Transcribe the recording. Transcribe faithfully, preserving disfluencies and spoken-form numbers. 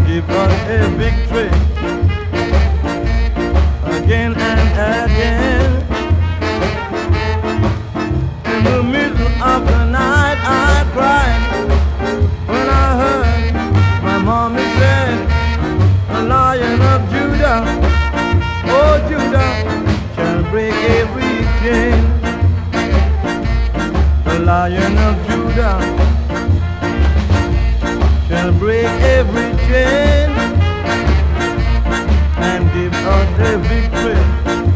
give us a victory again and again. In the middle of the night I cried when I heard my mommy said, the Lion of Judah, oh Judah, shall break every chain. The Lion of Judah shall break every chain and give us a victory